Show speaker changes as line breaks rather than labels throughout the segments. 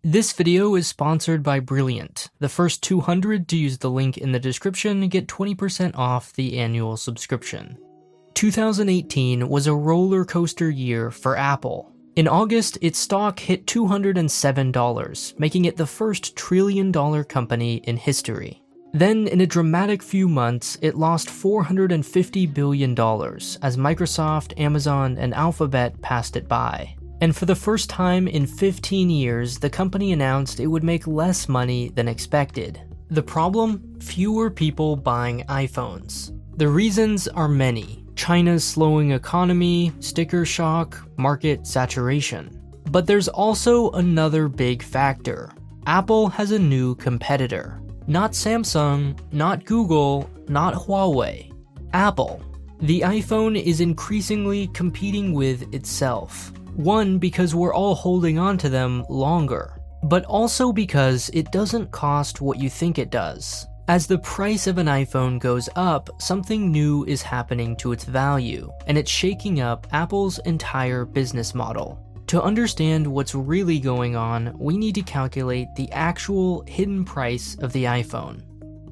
This video is sponsored by Brilliant. The first 200 to use the link in the description get 20% off the annual subscription. 2018 was a roller coaster year for Apple. In August, its stock hit $207, making it the first trillion-dollar company in history. Then, in a dramatic few months, it lost $450 billion as Microsoft, Amazon, and Alphabet passed it by. And for the first time in 15 years, the company announced it would make less money than expected. The problem? Fewer people buying iPhones. The reasons are many. China's slowing economy, sticker shock, market saturation. But there's also another big factor. Apple has a new competitor. Not Samsung, not Google, not Huawei. Apple. The iPhone is increasingly competing with itself. One, because we're all holding on to them longer, but also because it doesn't cost what you think it does. As the price of an iPhone goes up, something new is happening to its value, and it's shaking up Apple's entire business model. To understand what's really going on, we need to calculate the actual hidden price of the iPhone.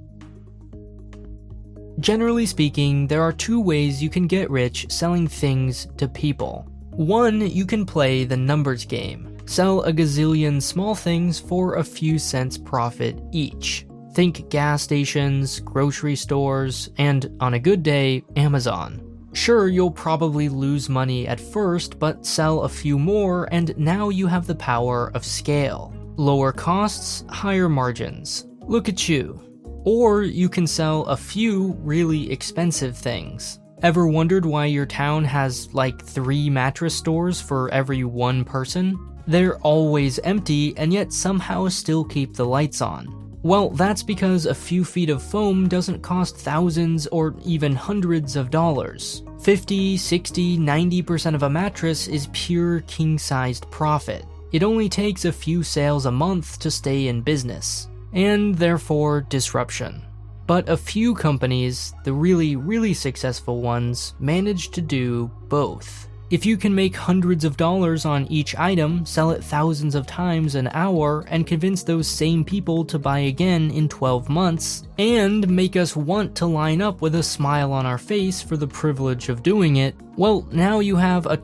Generally speaking, there are two ways you can get rich selling things to people. One, you can play the numbers game. Sell a gazillion small things for a few cents profit each. Think gas stations, grocery stores, and on a good day, Amazon. Sure, you'll probably lose money at first, but sell a few more and now you have the power of scale. Lower costs, higher margins. Look at you. Or you can sell a few really expensive things. Ever wondered why your town has like 3 mattress stores for every one person? They're always empty and yet somehow still keep the lights on. Well, that's because a few feet of foam doesn't cost thousands or even hundreds of dollars. 50, 60, 90% of a mattress is pure king-sized profit. It only takes a few sales a month to stay in business, and therefore disruption. But a few companies, the really successful ones, manage to do both. If you can make hundreds of dollars on each item, sell it thousands of times an hour, and convince those same people to buy again in 12 months, and make us want to line up with a smile on our face for the privilege of doing it, well, now you have a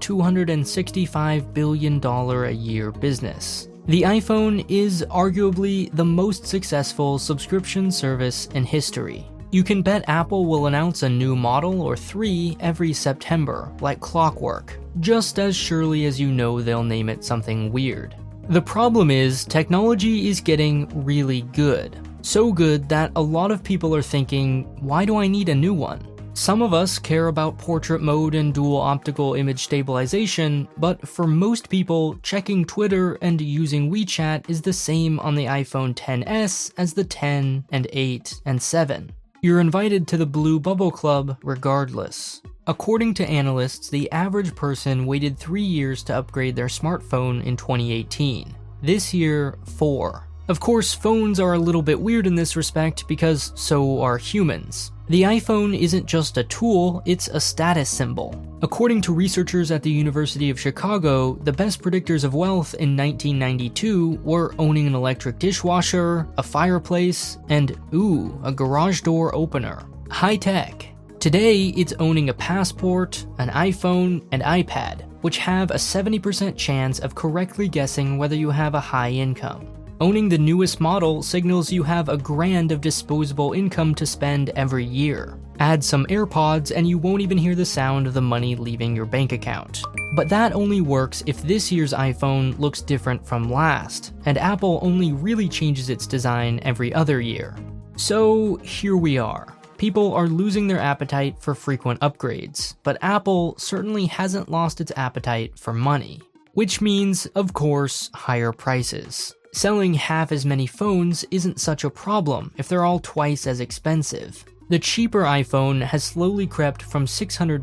$265 billion a year business. The iPhone is arguably the most successful subscription service in history. You can bet Apple will announce a new model or 3 every September, like clockwork, just as surely as you know they'll name it something weird. The problem is, technology is getting really good. So good that a lot of people are thinking, why do I need a new one? Some of us care about portrait mode and dual optical image stabilization, but for most people, checking Twitter and using WeChat is the same on the iPhone XS as the 10 and 8 and 7. You're invited to the Blue Bubble Club regardless. According to analysts, the average person waited 3 years to upgrade their smartphone in 2018. This year, 4. Of course, phones are a little bit weird in this respect because so are humans. The iPhone isn't just a tool, it's a status symbol. According to researchers at the University of Chicago, the best predictors of wealth in 1992 were owning an electric dishwasher, a fireplace, and a garage door opener. High tech. Today, it's owning a passport, an iPhone, and iPad, which have a 70% chance of correctly guessing whether you have a high income. Owning the newest model signals you have $1,000 of disposable income to spend every year. Add some AirPods and you won't even hear the sound of the money leaving your bank account. But that only works if this year's iPhone looks different from last, and Apple only really changes its design every other year. So here we are. People are losing their appetite for frequent upgrades, but Apple certainly hasn't lost its appetite for money. Which means, of course, higher prices. Selling half as many phones isn't such a problem if they're all twice as expensive. The cheaper iPhone has slowly crept from $649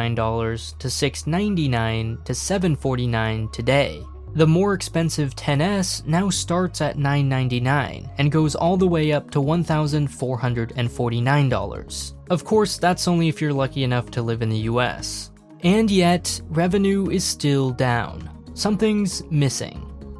to $699 to $749 today. The more expensive XS now starts at $999 and goes all the way up to $1,449. Of course, that's only if you're lucky enough to live in the US. And yet, revenue is still down. Something's missing.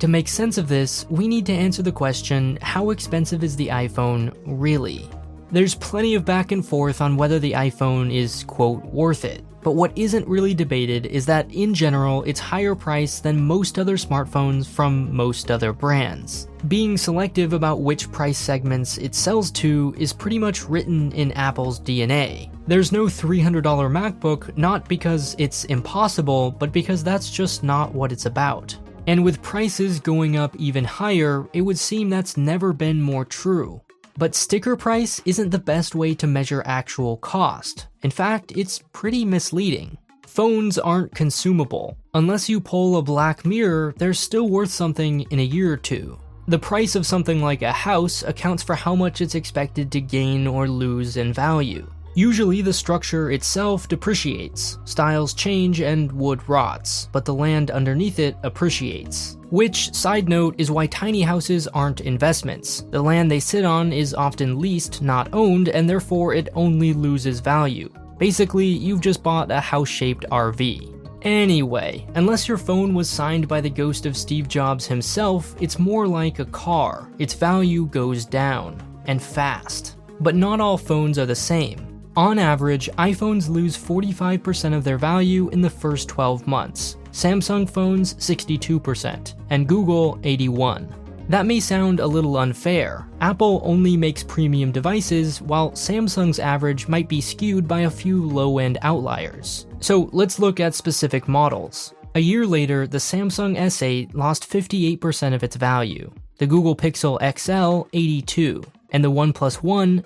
To make sense of this, we need to answer the question, how expensive is the iPhone really? There's plenty of back and forth on whether the iPhone is, quote, worth it. But what isn't really debated is that in general, it's higher priced than most other smartphones from most other brands. Being selective about which price segments it sells to is pretty much written in Apple's DNA. There's no $300 MacBook, not because it's impossible, but because that's just not what it's about. And with prices going up even higher, it would seem that's never been more true. But sticker price isn't the best way to measure actual cost. In fact, it's pretty misleading. Phones aren't consumable. Unless you pull a Black Mirror, they're still worth something in a year or two. The price of something like a house accounts for how much it's expected to gain or lose in value. Usually the structure itself depreciates, styles change, and wood rots, but the land underneath it appreciates. Which, side note, is why tiny houses aren't investments. The land they sit on is often leased, not owned, and therefore it only loses value. Basically, you've just bought a house-shaped RV. Anyway, unless your phone was signed by the ghost of Steve Jobs himself, it's more like a car. Its value goes down, and fast. But not all phones are the same. On average, iPhones lose 45% of their value in the first 12 months, Samsung phones 62%, and Google 81%. That may sound a little unfair. Apple only makes premium devices, while Samsung's average might be skewed by a few low-end outliers. So let's look at specific models. A year later, the Samsung S8 lost 58% of its value, the Google Pixel XL 82%, and the OnePlus One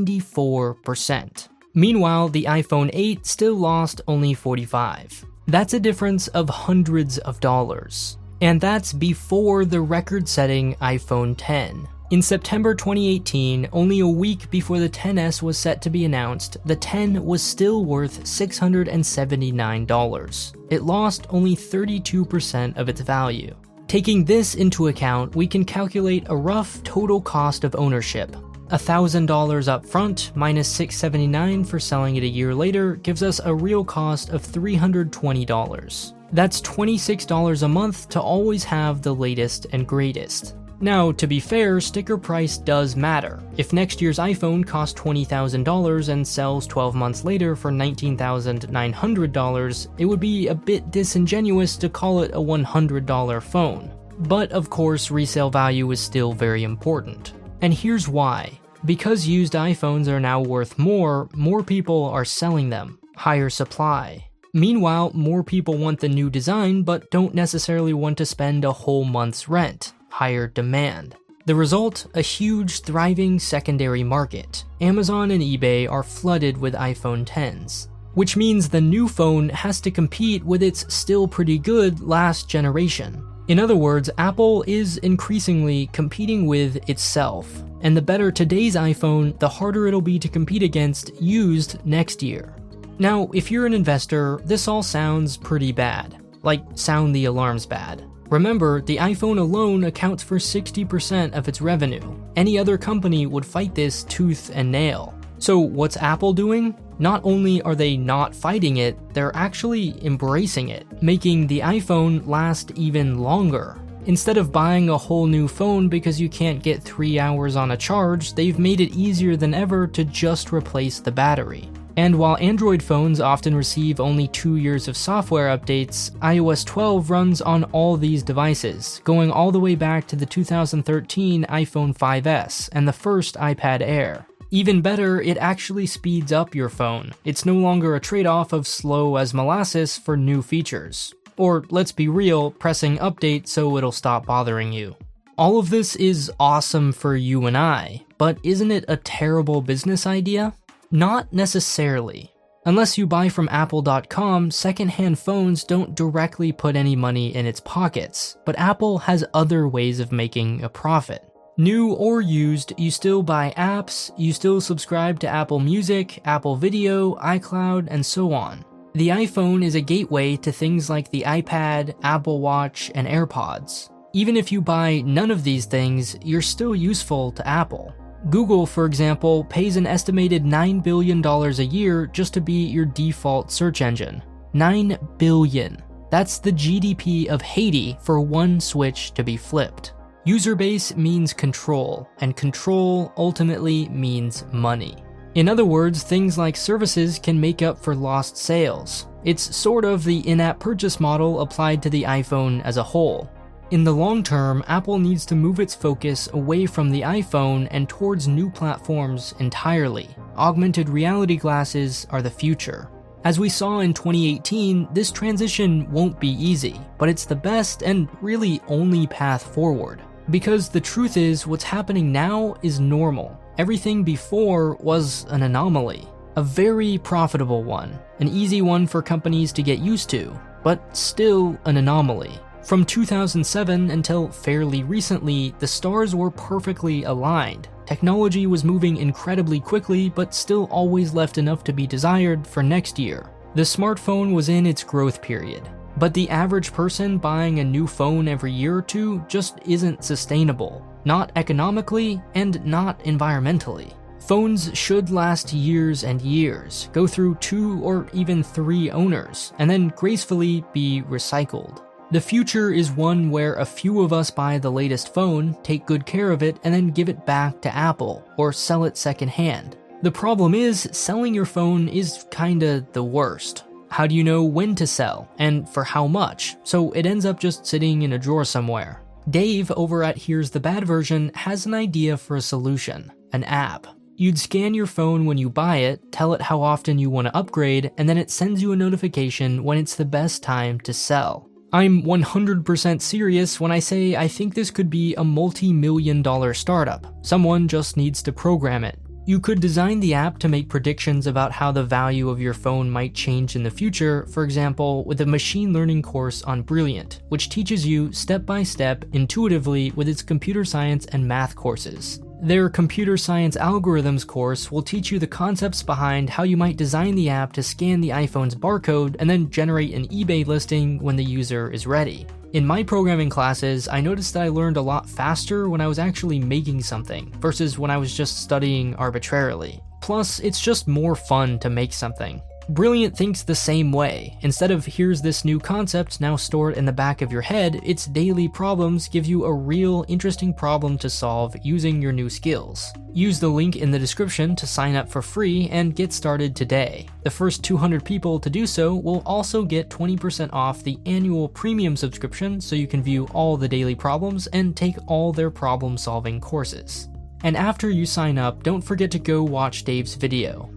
94%. Meanwhile, the iPhone 8 still lost only 45%. That's a difference of hundreds of dollars. And that's before the record-setting iPhone X. In September 2018, only a week before the XS was set to be announced, the X was still worth $679. It lost only 32% of its value. Taking this into account, we can calculate a rough total cost of ownership. $1,000 up front minus $679 for selling it a year later gives us a real cost of $320. That's $26 a month to always have the latest and greatest. Now, to be fair, sticker price does matter. If next year's iPhone costs $20,000 and sells 12 months later for $19,900, it would be a bit disingenuous to call it a $100 phone. But of course, resale value is still very important. And here's why. Because used iPhones are now worth more people are selling them. Higher supply. Meanwhile, more people want the new design but don't necessarily want to spend a whole month's rent. Higher demand. The result, a huge, thriving secondary market. Amazon and eBay are flooded with iPhone Xs. Which means the new phone has to compete with its still pretty good last generation. In other words, Apple is increasingly competing with itself. And the better today's iPhone, the harder it'll be to compete against used next year. Now, if you're an investor, this all sounds pretty bad. Like, sound the alarms bad. Remember, the iPhone alone accounts for 60% of its revenue. Any other company would fight this tooth and nail. So what's Apple doing? Not only are they not fighting it, they're actually embracing it, making the iPhone last even longer. Instead of buying a whole new phone because you can't get 3 hours on a charge, they've made it easier than ever to just replace the battery. And while Android phones often receive only 2 years of software updates, iOS 12 runs on all these devices, going all the way back to the 2013 iPhone 5S and the first iPad Air. Even better, it actually speeds up your phone. It's no longer a trade-off of slow as molasses for new features. Or, let's be real, pressing update so it'll stop bothering you. All of this is awesome for you and I, but isn't it a terrible business idea? Not necessarily. Unless you buy from Apple.com, secondhand phones don't directly put any money in its pockets, but Apple has other ways of making a profit. New or used, you still buy apps, you still subscribe to Apple Music, Apple Video, iCloud, and so on. The iPhone is a gateway to things like the iPad, Apple Watch, and AirPods. Even if you buy none of these things, you're still useful to Apple. Google, for example, pays an estimated $9 billion a year just to be your default search engine. $9 billion. That's the GDP of Haiti for one switch to be flipped. User base means control, and control ultimately means money. In other words, things like services can make up for lost sales. It's sort of the in-app purchase model applied to the iPhone as a whole. In the long term, Apple needs to move its focus away from the iPhone and towards new platforms entirely. Augmented reality glasses are the future. As we saw in 2018, this transition won't be easy, but it's the best and really only path forward. Because the truth is, what's happening now is normal. Everything before was an anomaly. A very profitable one. An easy one for companies to get used to, but still an anomaly. From 2007 until fairly recently, the stars were perfectly aligned. Technology was moving incredibly quickly, but still always left enough to be desired for next year. The smartphone was in its growth period, but the average person buying a new phone every year or two just isn't sustainable. Not economically, and not environmentally. Phones should last years and years, go through 2 or even 3 owners, and then gracefully be recycled. The future is one where a few of us buy the latest phone, take good care of it, and then give it back to Apple, or sell it secondhand. The problem is, selling your phone is kinda the worst. How do you know when to sell, and for how much? So it ends up just sitting in a drawer somewhere. Dave over at Here's the Bad Version has an idea for a solution, an app. You'd scan your phone when you buy it, tell it how often you want to upgrade, and then it sends you a notification when it's the best time to sell. I'm 100% serious when I say I think this could be a multi-million-dollar startup. Someone just needs to program it. You could design the app to make predictions about how the value of your phone might change in the future, for example, with a machine learning course on Brilliant, which teaches you step-by-step, intuitively with its computer science and math courses. Their computer science algorithms course will teach you the concepts behind how you might design the app to scan the iPhone's barcode and then generate an eBay listing when the user is ready. In my programming classes, I noticed that I learned a lot faster when I was actually making something, versus when I was just studying arbitrarily. Plus, it's just more fun to make something. Brilliant thinks the same way. Instead of here's this new concept, now store it in the back of your head, its daily problems give you a real interesting problem to solve using your new skills. Use the link in the description to sign up for free and get started today. The first 200 people to do so will also get 20% off the annual premium subscription so you can view all the daily problems and take all their problem-solving courses. And after you sign up, don't forget to go watch Dave's video.